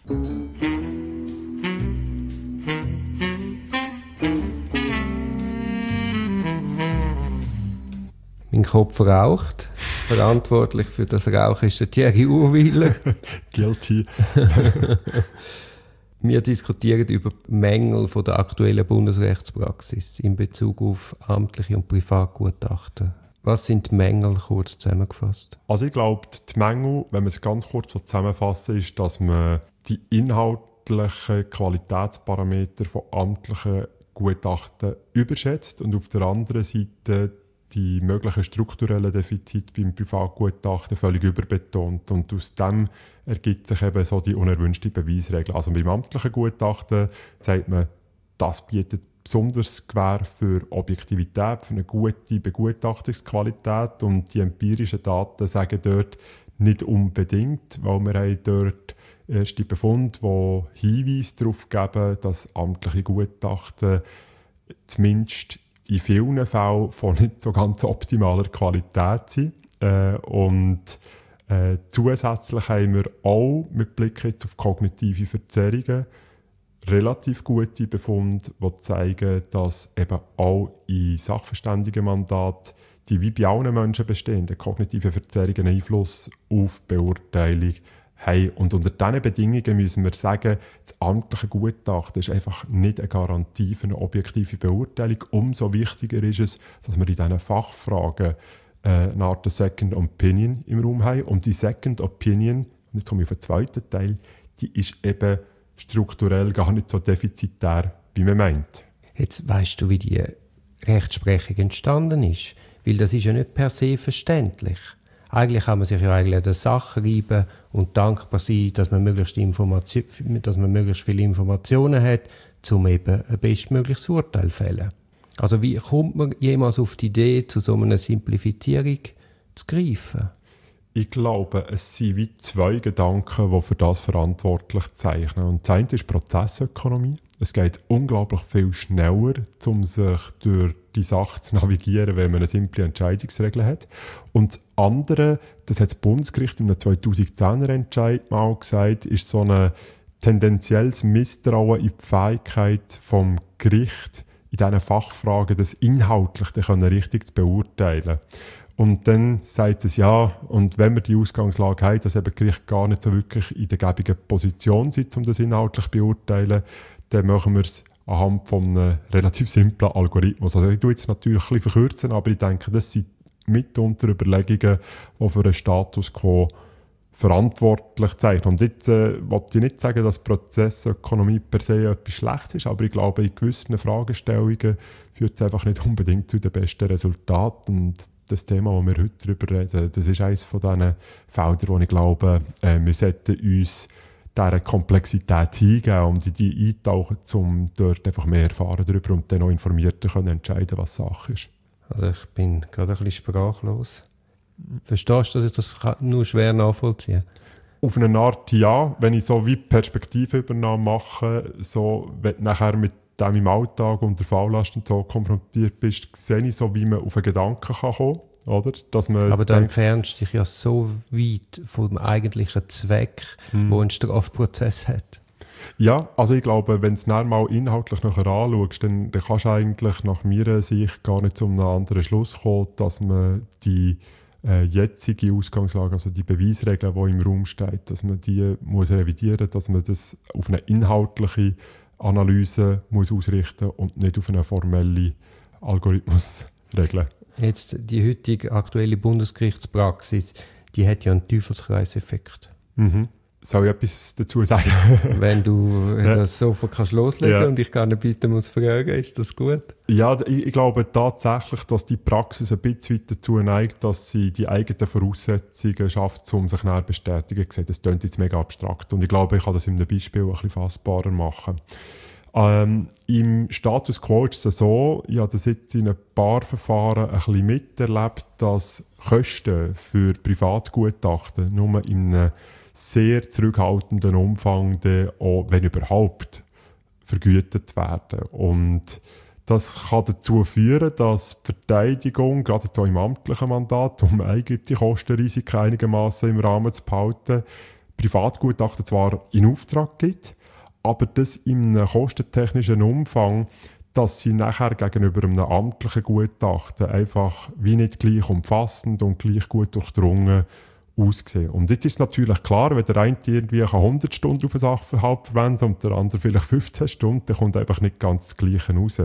Mein Kopf raucht. Verantwortlich für das Rauchen ist der Thierry Urweiler. Guilty. Wir diskutieren über Mängel von der aktuellen Bundesrechtspraxis in Bezug auf amtliche und Privatgutachten. Was sind die Mängel, kurz zusammengefasst? Also ich glaube, die Mängel, wenn man es ganz kurz zusammenfassen, ist, dass man die inhaltlichen Qualitätsparameter von amtlichen Gutachten überschätzt und auf der anderen Seite die möglichen strukturellen Defizite beim Privatgutachten völlig überbetont. Und aus dem ergibt sich eben so die unerwünschte Beweisregel. Also beim amtlichen Gutachten sagt man, das bietet besonders Gewähr für Objektivität, für eine gute Begutachtungsqualität. Und die empirischen Daten sagen dort nicht unbedingt, weil wir haben dort erste Befunde, die Hinweise darauf geben, dass amtliche Gutachten zumindest in vielen Fällen von nicht so ganz optimaler Qualität sind. Zusätzlich haben wir auch mit Blick jetzt auf kognitive Verzerrungen relativ gute Befunde, die zeigen, dass eben auch in Sachverständigenmandaten die wie bei allen Menschen bestehenden kognitive Verzerrungen Einfluss auf die Beurteilung haben. Und unter diesen Bedingungen müssen wir sagen, das amtliche Gutachten ist einfach nicht eine Garantie für eine objektive Beurteilung. Umso wichtiger ist es, dass wir in diesen Fachfragen eine Art Second Opinion im Raum haben. Und die Second Opinion, und jetzt komme ich auf den zweiten Teil, die ist eben strukturell gar nicht so defizitär, wie man meint. Jetzt weisst du, wie die Rechtsprechung entstanden ist. Weil das ist ja nicht per se verständlich. Eigentlich kann man sich ja eigentlich an der Sache reiben und dankbar sein, dass man möglichst viele Informationen hat, um eben ein bestmögliches Urteil zu fällen. Also wie kommt man jemals auf die Idee, zu so einer Simplifizierung zu greifen? Ich glaube, es sind wie zwei Gedanken, die für das verantwortlich zeichnen. Und das eine ist Prozessökonomie. Es geht unglaublich viel schneller, um sich durch die Sache zu navigieren, wenn man eine simple Entscheidungsregel hat. Und das andere, das hat das Bundesgericht in einem 2010er Entscheid mal gesagt, ist so ein tendenzielles Misstrauen in die Fähigkeit vom Gericht, in diesen Fachfragen das inhaltlich richtig zu beurteilen. Und dann sagt es ja, und wenn wir die Ausgangslage haben, dass eben Gericht gar nicht so wirklich in der gäbigen Position sind, um das inhaltlich zu beurteilen, dann machen wir es anhand von einem relativ simplen Algorithmus. Also ich tue jetzt natürlich ein bisschen verkürzen, aber ich denke, das sind mitunter Überlegungen, die für einen Status quo verantwortlich zeichnen. Und jetzt wollte ich nicht sagen, dass Prozessökonomie per se etwas Schlechtes ist, aber ich glaube, in gewissen Fragestellungen führt es einfach nicht unbedingt zu den besten Resultaten. Und das Thema, das wir heute darüber reden, das ist eines von diesen Feldern, wo ich glaube, wir sollten uns dieser Komplexität hingeben und in die eintauchen, um dort einfach mehr erfahren darüber und dann auch informierter können entscheiden, was Sache ist. Also ich bin gerade ein bisschen sprachlos. Verstehst du, dass ich das nur schwer nachvollziehen kann? Auf eine Art ja, wenn ich so wie Perspektivübernahme mache, so, wenn du nachher mit dem im Alltag und der Falllast und so konfrontiert bist, sehe ich so, wie man auf einen Gedanken kann kommen kann. Oder? Dass man aber dann entfernst du dich ja so weit vom eigentlichen Zweck, wo ein Strafprozess hat. Ja, also ich glaube, wenn du es dann mal inhaltlich nachher anschaust, dann kannst du eigentlich nach meiner Sicht gar nicht zu einem anderen Schluss kommen, dass man die jetzige Ausgangslage, also die Beweisregeln, die im Raum steht, dass man die muss revidieren, dass man das auf eine inhaltliche Analyse muss ausrichten und nicht auf eine formelle Algorithmusregel. Jetzt die heutige aktuelle Bundesgerichtspraxis, die hat ja einen Teufelskreiseffekt. Mhm. Soll ich etwas dazu sagen? Wenn du das sofort kannst loslegen und ich gar nicht bitte muss fragen, ist das gut? Ja, ich glaube tatsächlich, dass die Praxis ein bisschen weit dazu neigt, dass sie die eigenen Voraussetzungen schafft, um sich näher bestätigen zu sehen. Das klingt jetzt mega abstrakt und ich glaube, ich kann das in einem Beispiel ein bisschen fassbarer machen. Im Status quo ist es so, ich habe das jetzt in ein paar Verfahren ein bisschen miterlebt, dass Kosten für Privatgutachten nur in einem sehr zurückhaltenden Umfang, auch, wenn überhaupt, vergütet werden. Und das kann dazu führen, dass die Verteidigung, gerade so im amtlichen Mandat, um eigene Kostenrisiken einigermaßen im Rahmen zu behalten, Privatgutachten zwar in Auftrag gibt, aber das in einem kostentechnischen Umfang, dass sie nachher gegenüber einem amtlichen Gutachten einfach wie nicht gleich umfassend und gleich gut durchdrungen aussehen. Und jetzt ist es natürlich klar, wenn der eine irgendwie 100 Stunden auf einen Sachverhalt verwendet und der andere vielleicht 15 Stunden, dann kommt einfach nicht ganz das Gleiche raus.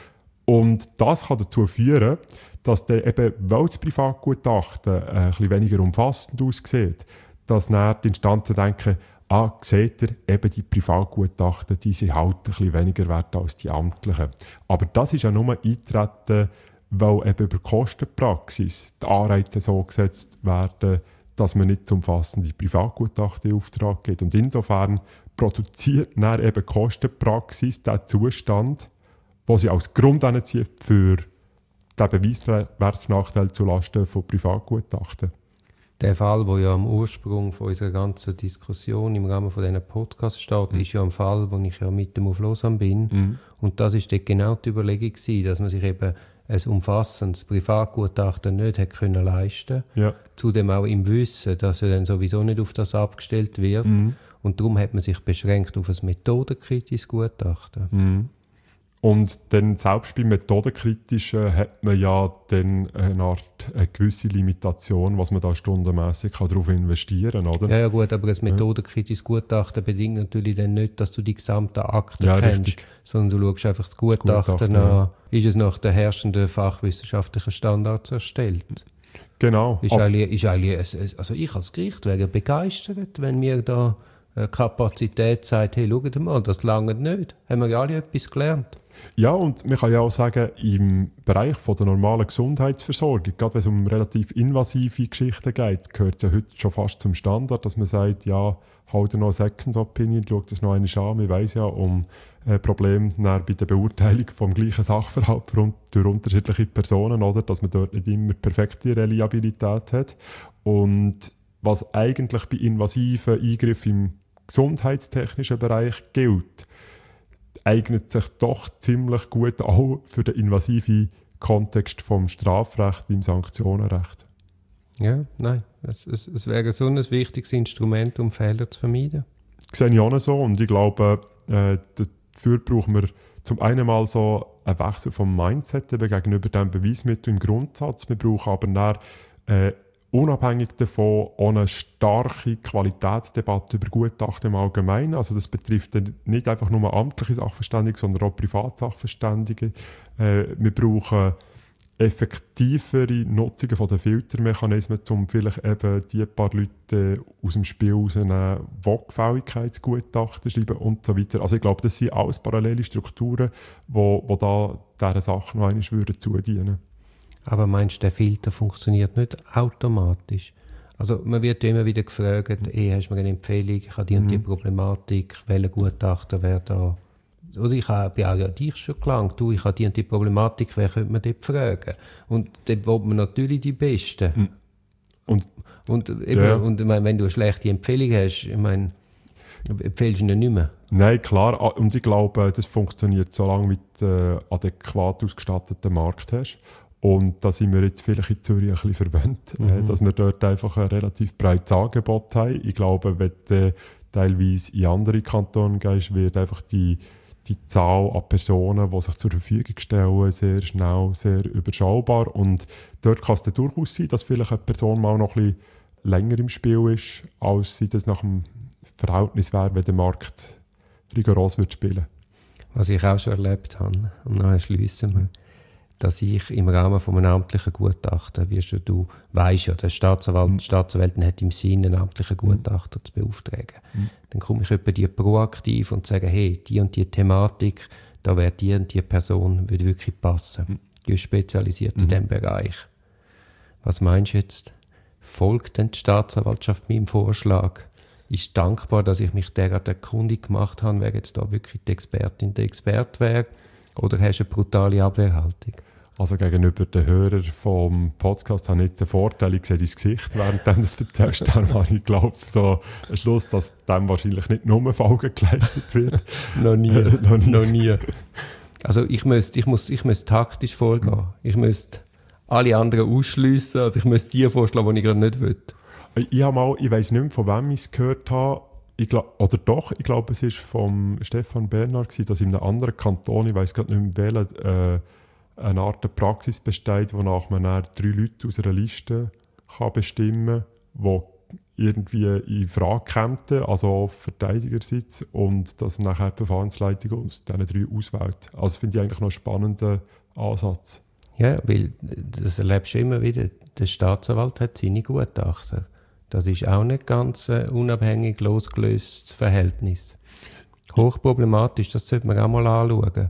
Und das kann dazu führen, dass dann eben, weil das Privatgutachten ein bisschen weniger umfassend aussieht, dass dann die Instanzen denken, seht ihr, eben die Privatgutachten, die sind halt ein bisschen weniger wert als die amtlichen. Aber das ist ja nur eintreten, weil eben über die Kostenpraxis die Anreize so gesetzt werden, dass man nicht zu umfassende Privatgutachten in Auftrag gibt. Und insofern produziert dann eben die Kostenpraxis den Zustand, wo sie als Grund anzieht für den Beweiswertsnachteil zulasten von Privatgutachten. Der Fall, der ja am Ursprung von unserer ganzen Diskussion im Rahmen von diesen Podcasts steht, ist ja ein Fall, wo ich ja mit dem auf Lausanne bin. Und das ist dort genau die Überlegung gewesen, dass man sich eben ein umfassendes Privatgutachten nicht hätte können leisten. Ja. Zudem auch im Wissen, dass er dann sowieso nicht auf das abgestellt wird. Und darum hat man sich beschränkt auf ein methodenkritisches Gutachten. Und dann selbst beim Methodenkritischen hat man ja dann eine gewisse Limitation, was man da stundenmässig darauf investieren kann, oder? Ja, gut, aber ein methodenkritisches Gutachten bedingt natürlich dann nicht, dass du die gesamten Akten kennst, richtig, sondern du schaust einfach das Gutachten an. Ist es nach den herrschenden fachwissenschaftlichen Standards erstellt? Genau. Also ich als Gericht wäre begeistert, wenn mir da Kapazität sagt, hey, schaut mal, das langt nicht. Haben wir ja alle etwas gelernt. Ja, und man kann ja auch sagen, im Bereich von der normalen Gesundheitsversorgung, gerade wenn es um relativ invasive Geschichten geht, gehört ja heute schon fast zum Standard, dass man sagt, ja, halt noch eine Second Opinion, schau das noch einmal an. Man weiss ja um Probleme bei der Beurteilung vom gleichen Sachverhalt durch unterschiedliche Personen, oder, dass man dort nicht immer perfekte Reliabilität hat. Und was eigentlich bei invasiven Eingriffen im gesundheitstechnischen Bereich gilt, eignet sich doch ziemlich gut auch für den invasiven Kontext vom Strafrecht im Sanktionenrecht. Ja, nein. Es wäre so ein wichtiges Instrument, um Fehler zu vermeiden. Das sehe ich auch so. Und ich glaube, dafür brauchen wir zum einen mal so einen Wechsel vom Mindset gegenüber dem Beweismittel im Grundsatz. Wir brauchen aber dann unabhängig davon auch eine starke Qualitätsdebatte über Gutachten im Allgemeinen. Also das betrifft nicht einfach nur amtliche Sachverständige, sondern auch Privatsachverständige. Wir brauchen effektivere Nutzungen von den Filtermechanismen, um vielleicht eben die paar Leute aus dem Spiel rauszunehmen, die Gefälligkeitsgutachten schreiben und so weiter. Also ich glaube, das sind alles parallele Strukturen, die da dieser Sache noch einmal zudienen würden. Aber meinst du, der Filter funktioniert nicht automatisch? Also man wird ja immer wieder gefragt, hast du mir eine Empfehlung, ich habe die und die Problematik, welcher Gutachter wäre da? Oder ich habe auch dich schon gelangt, ich habe die und die Problematik, wer könnte man dort fragen? Und dort will man natürlich die Besten. Und wenn du eine schlechte Empfehlung hast, empfehlst du ihn nicht mehr? Nein, klar. Und ich glaube, das funktioniert, solange du adäquat ausgestatteten Markt hast. Und da sind wir jetzt vielleicht in Zürich ein bisschen verwöhnt, dass wir dort einfach ein relativ breites Angebot haben. Ich glaube, wenn du teilweise in andere Kantone gehst, wird einfach die Zahl an Personen, die sich zur Verfügung stellen, sehr schnell, sehr überschaubar. Und dort kann es dann durchaus sein, dass vielleicht eine Person mal noch ein bisschen länger im Spiel ist, als sie das nach dem Verhältnis wäre, wenn der Markt rigoros wird spielen. Was ich auch schon erlebt habe, und dann schliessen wir, dass ich im Rahmen von einem amtlichen Gutachten, wie schon du weißt ja, der Staatsanwältin hat im Sinn, einen amtlichen Gutachter zu beauftragen. Dann komme ich etwa die proaktiv und sage, hey, die und die Thematik, da wäre die und die Person würde wirklich passen. Die ist spezialisiert in diesem Bereich. Was meinst du jetzt? Folgt denn die Staatsanwaltschaft meinem Vorschlag? Ist dankbar, dass ich mich derart erkundig gemacht habe, wer jetzt da wirklich die Expertin, der Experte wäre? Oder hast du eine brutale Abwehrhaltung? Also gegenüber den Hörern vom Podcast habe ich jetzt den Vorteil, ich sehe dein Gesicht, während du das erzählst. Darum habe ich glaube, so einen Schluss, dass dem wahrscheinlich nicht nur Folgen geleistet wird. Noch nie. Also ich müsste taktisch vorgehen. Ich müsste alle anderen ausschliessen. Also ich müsste die vorschlagen, die ich gerade nicht will. Ich weiss nicht mehr, von wem ich es gehört habe. Ich glaube, es war von Stefan Bernhard, dass in einem anderen Kanton, ich weiss gerade nicht mehr welchen, eine Art Praxis besteht, wonach man dann 3 Leute aus einer Liste kann bestimmen kann, die irgendwie in Frage kämen, also auf Verteidigersitz, und dass nachher die Verfahrensleitung aus diesen 3 auswählt. Also finde ich eigentlich noch einen spannenden Ansatz. Ja, weil das erlebst du immer wieder. Der Staatsanwalt hat seine Gutachter. Das ist auch nicht ganz ein unabhängig losgelöstes Verhältnis. Hochproblematisch, das sollte man auch mal anschauen.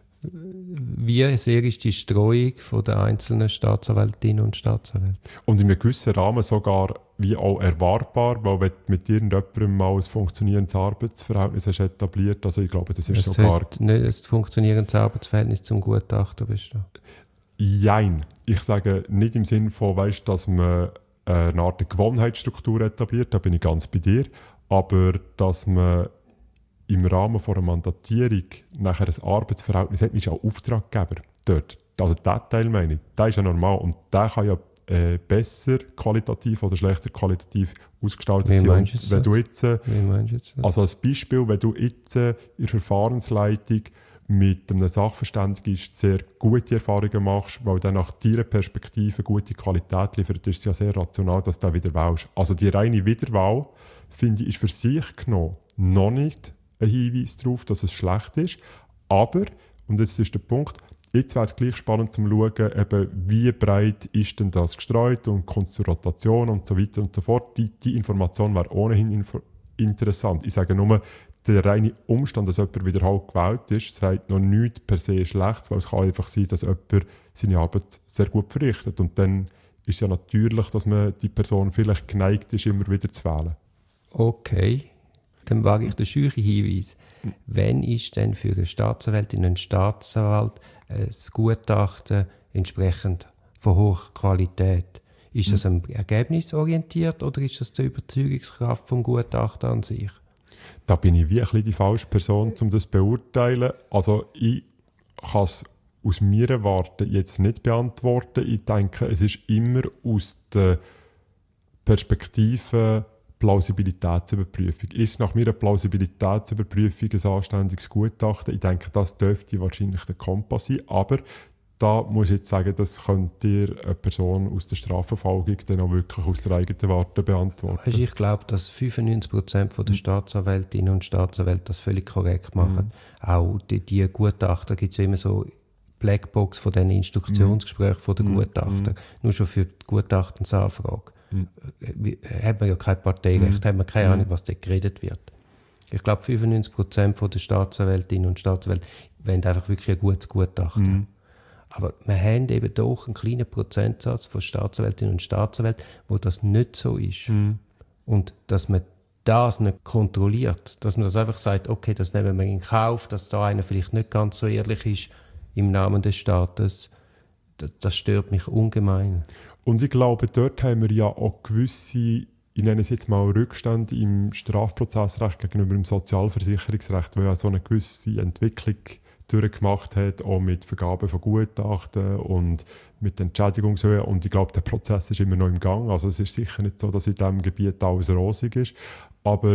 Wie sehr ist die Streuung der einzelnen Staatsanwältinnen und Staatsanwälte? Und in einem gewissen Rahmen sogar wie auch erwartbar, weil wenn du mit irgendjemandem mal ein funktionierendes Arbeitsverhältnis hast etabliert, also ich glaube, das ist es sogar... nicht ein funktionierendes Arbeitsverhältnis zum Gutachter bestehen? Jein. Ich sage nicht im Sinne von, dass man eine Art Gewohnheitsstruktur etabliert, da bin ich ganz bei dir, aber dass man im Rahmen einer Mandatierung nachher ein Arbeitsverhältnis hat, ist auch Auftraggeber dort. Also der Teil meine ich, der ist ja normal und der kann ja besser qualitativ oder schlechter qualitativ ausgestaltet sein. Wenn du jetzt, also als Beispiel, wenn du jetzt in der Verfahrensleitung mit einem Sachverständigen sehr gute Erfahrungen machst, weil dann nach deiner Perspektive gute Qualität liefert, ist es ja sehr rational, dass du da wieder wählst. Also die reine Wiederwahl, finde ich, ist für sich genommen noch nicht ein Hinweis darauf, dass es schlecht ist. Aber, und jetzt ist der Punkt, jetzt wäre es gleich spannend zu schauen, eben, wie breit ist denn das gestreut und kommt es zur Rotation und so weiter und so fort. Die Information wäre ohnehin interessant. Ich sage nur, der reine Umstand, dass jemand wiederholt gewählt ist, sagt noch nichts per se schlecht, weil es kann einfach sein, dass jemand seine Arbeit sehr gut verrichtet. Und dann ist es ja natürlich, dass man die Person vielleicht geneigt ist, immer wieder zu wählen. Okay, dann wage ich den scheuchen Hinweis. Wann ist denn für eine Staatsanwältin, einen Staatsanwalt ein Gutachten entsprechend von hoher Qualität? Ist das ergebnisorientiert oder ist das die Überzeugungskraft vom Gutachter an sich? Da bin ich wie ein bisschen die falsche Person, um das zu beurteilen. Also ich kann es aus meiner Warte jetzt nicht beantworten. Ich denke, es ist immer aus der Perspektive Plausibilitätsüberprüfung. Ist es nach mir eine Plausibilitätsüberprüfung ein anständiges Gutachten? Ich denke, das dürfte wahrscheinlich der Kompass sein. Aber da muss ich jetzt sagen, das könnte dir eine Person aus der Strafverfolgung dann auch wirklich aus der eigenen Warte beantworten. Weißt, ich glaube, dass 95% der Staatsanwältinnen und Staatsanwälte das völlig korrekt machen. Auch die Gutachter gibt es ja immer so Blackbox von diesen Instruktionsgesprächen von den Gutachtern. Nur schon für die Gutachtensanfrage. Hat man ja kein Parteirecht, hat man keine Ahnung, was dort geredet wird. Ich glaube, 95% der Staatsanwältinnen und Staatsanwälte wollen einfach wirklich ein gutes Gutachten. Aber wir haben eben doch einen kleinen Prozentsatz von Staatsanwältinnen und Staatsanwälten, wo das nicht so ist. Und dass man das nicht kontrolliert, dass man das einfach sagt, okay, das nehmen wir in Kauf, dass da einer vielleicht nicht ganz so ehrlich ist im Namen des Staates, das stört mich ungemein. Und ich glaube, dort haben wir ja auch gewisse, ich nenne es jetzt mal Rückstände im Strafprozessrecht gegenüber dem Sozialversicherungsrecht, wo ja so eine gewisse Entwicklung durchgemacht hat, auch mit Vergabe von Gutachten und mit Entschädigungshöhe. Und ich glaube, der Prozess ist immer noch im Gang. Also es ist sicher nicht so, dass in diesem Gebiet alles rosig ist. Aber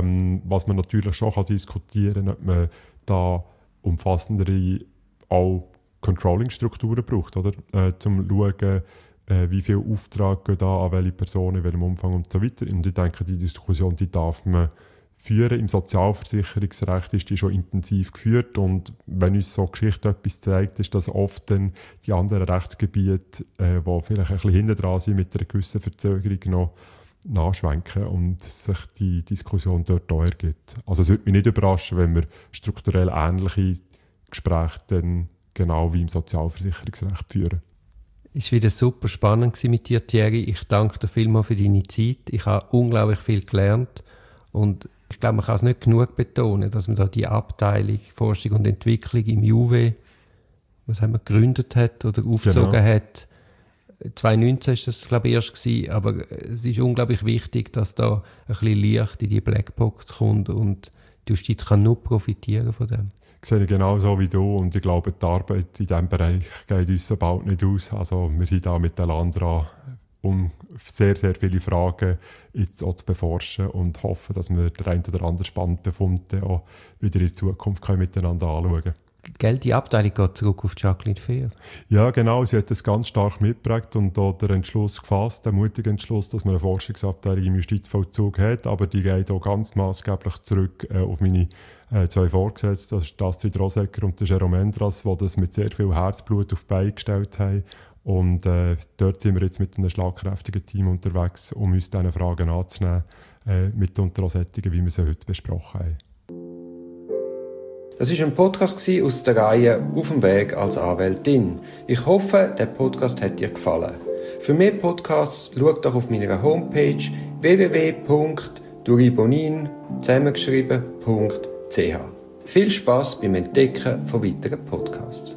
was man natürlich schon diskutieren kann, ob man da umfassendere auch Controlling-Strukturen braucht, oder? Zum schauen, wie viel Auftrag geht da an welche Personen, in welchem Umfang und so weiter. Und ich denke, die Diskussion, die darf man führen. Im Sozialversicherungsrecht ist die schon intensiv geführt und wenn uns so Geschichte etwas zeigt, ist, dass oft dann die anderen Rechtsgebiete, die vielleicht ein bisschen hinten dran sind, mit einer gewissen Verzögerung noch nachschwenken und sich die Diskussion dort auch ergibt. Also es würde mich nicht überraschen, wenn wir strukturell ähnliche Gespräche dann genau wie im Sozialversicherungsrecht führen. Es war wieder super spannend mit dir, Thierry. Ich danke dir vielmals für deine Zeit. Ich habe unglaublich viel gelernt und ich glaube, man kann es nicht genug betonen, dass man da die Abteilung Forschung und Entwicklung im JUWE, was haben wir gegründet hat oder aufgezogen hat. 2019 war das, glaube ich, erst gewesen, aber es ist unglaublich wichtig, dass da ein bisschen Licht in die Blackbox kommt und die Justiz kann nur profitieren von dem. Ich sehe genauso wie du und ich glaube, die Arbeit in diesem Bereich geht uns so bald nicht aus. Also wir sind da mit Elan dran, um sehr, sehr viele Fragen jetzt auch zu beforschen und hoffe, dass wir den einen oder anderen spannenden Befund auch wieder in Zukunft miteinander anschauen können. Gell, die Abteilung geht zurück auf Jacqueline Fehr. Ja, genau. Sie hat das ganz stark mitgeprägt und auch den Entschluss gefasst, den mutigen Entschluss, dass man eine Forschungsabteilung im Justizvollzug hat. Aber die geht auch ganz maßgeblich zurück auf meine zwei Vorgesetzten, das ist Astrid Rosecker und Jerome Endras, die das mit sehr viel Herzblut auf die Beine gestellt haben. Und dort sind wir jetzt mit einem schlagkräftigen Team unterwegs, um uns diesen Fragen anzunehmen, mitunter auch solche, wie wir sie heute besprochen haben. Das war ein Podcast aus der Reihe «Auf dem Weg als Anwältin». Ich hoffe, der Podcast hat dir gefallen. Für mehr Podcasts schau doch auf meiner Homepage www.duribonin zusammengeschrieben.ch. Viel Spass beim Entdecken von weiteren Podcasts.